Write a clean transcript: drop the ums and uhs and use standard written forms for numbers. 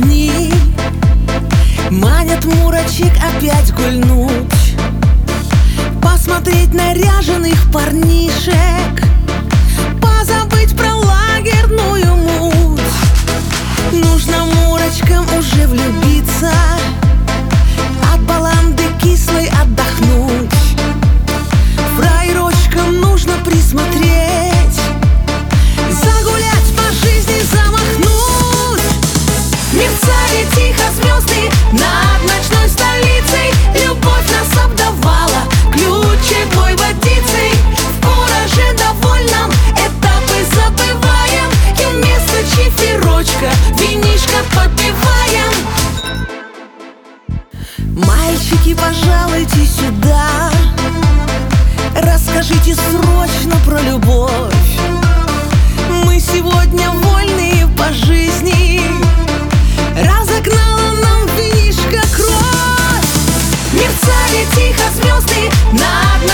огни манят мурачек опять гульнуть, посмотреть наряженных парнишек, позабыть про лагерную муть. Нужно мурачкам уже влюбиться, от баланды кислой отдохнуть. Фраерочкам нужно присмотреть, загулять по жизни, замахнуть. Мерцали тихо звезды над ночной столицей, любовь нас обдавала ключевой водицей. В кураже довольном этапы забываем, и вместо чиферочка винишко попиваем. Мальчики, пожалуйте сюда, расскажите срочно про любовь. Мы сегодня вольные по жизни, разогнала нам винишко кровь. Мерцали тихо звезды над